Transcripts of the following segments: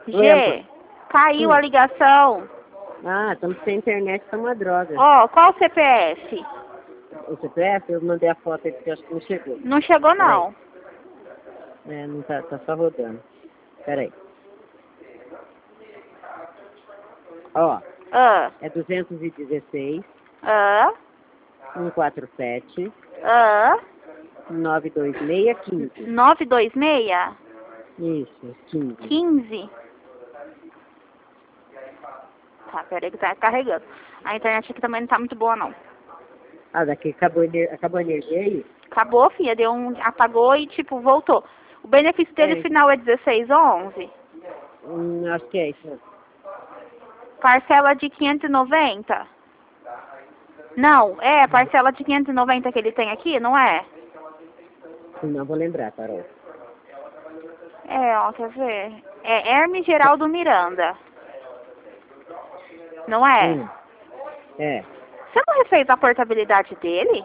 Oi, amor. G, caiu a ligação. Ah, estamos sem internet, tá uma droga. Ó, qual o CPF? O CPF, eu mandei a foto aí porque eu acho que não chegou. Não chegou, Peraí. não. É, não tá só rodando. Peraí. Ó, Ah, é 216, ah, 147, ah, 926, 15. 926? Isso, 15. 15? Tá, peraí que tá carregando. A internet aqui também não tá muito boa, não. Ah, daqui acabou a energia aí? Acabou, filha, deu um... apagou e, tipo, voltou. O benefício dele final é 16,11. Acho que é isso. Parcela de 590. Não, é parcela de 590 que ele tem aqui, não é? Não vou lembrar, Carol. É, ó, quer ver? É Hermes Geraldo Miranda. Não é? É. Você não refez a portabilidade dele?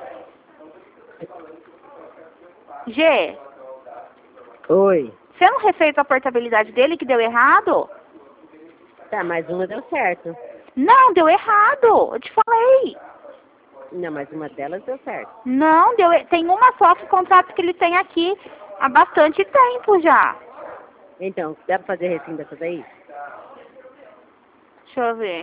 G, Oi. você não refez a portabilidade dele que deu errado? Tá, mais uma deu certo. Não, deu errado. Eu te falei. Não, mas uma delas deu certo. Não, tem uma só que contrato que ele tem aqui há bastante tempo já. Então, dá pra fazer refim dessa daí? Deixa eu ver.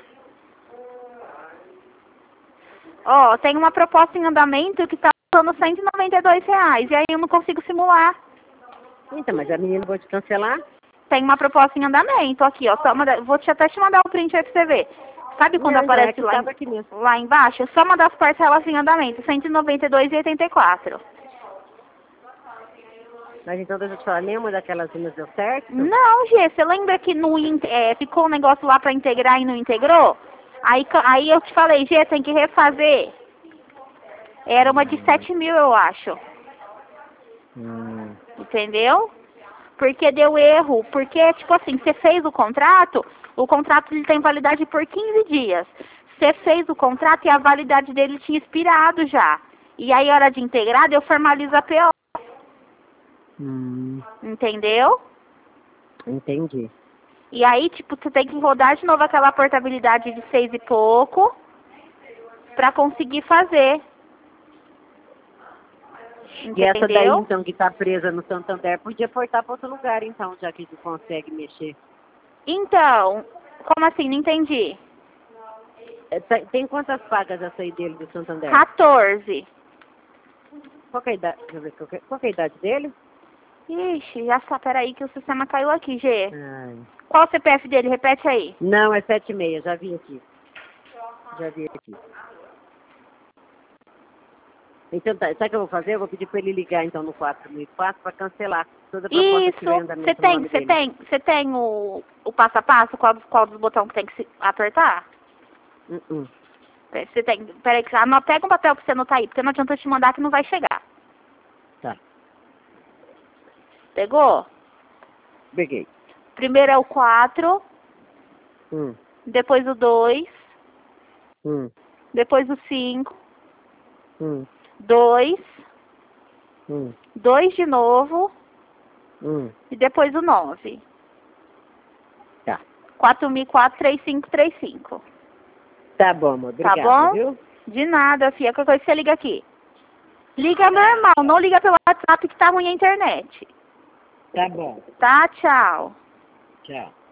Ó, tem uma proposta em andamento que tá custando R$ 192. E aí eu não consigo simular. Então, mas a menina vai te cancelar? Tem uma proposta em andamento aqui, ó. Vou até te mandar o print aí pra você ver. Sabe quando Não, aparece é lá, aqui mesmo. lá embaixo? É só uma das parcelas em andamento, R$ 192,84. Mas então, deixa eu te falar, nenhuma daquelas umas deu certo? Não, Gê, você lembra que ficou um negócio lá pra integrar e não integrou? Aí eu te falei, Gê, tem que refazer. Era uma de 7 mil, eu acho. Entendeu? Porque deu erro. Porque, tipo assim, você fez o contrato ele tem validade por 15 dias. Você fez o contrato e a validade dele tinha expirado já. E aí, hora de integrar, eu formalizo a PO. Entendeu? Entendi. E aí, tipo, você tem que rodar de novo aquela portabilidade de 6 e pouco pra conseguir fazer. E essa daí, Entendeu? então, que tá presa no Santander, podia portar pra outro lugar, então, já que tu consegue mexer. Então, como assim? Não entendi. Tem quantas pagas essa aí dele do Santander? 14. Qual que é a idade? Deixa eu ver, qual que é a idade dele? Ixi, já está. Peraí que o sistema caiu aqui, G. Ai. Qual o CPF dele? Repete aí. Não, é 7,6, já vi aqui. Já vi aqui. Então, tá, sabe o que eu vou fazer? Eu vou pedir pra ele ligar, então, no 4004 pra cancelar toda a proposta que tiver em Isso. andamento no nome dele. Você tem o passo a passo? Qual dos botões que tem que se apertar? Você tem. Peraí, pega um papel pra você anotar aí, porque não adianta eu te mandar que não vai chegar. Tá. Pegou? Peguei. Primeiro é o 4, Hum. depois o 2, Hum. depois o 5, Hum. 2, Hum. 2 de novo Hum. e depois o 9. Tá. 4004-3535. Tá bom, amor. Obrigado, Tá bom? viu? De nada, filha. Qualquer coisa você liga aqui. Liga normal, não liga pelo WhatsApp que tá ruim a internet. Tá bom. Tá? Tchau. Tchau.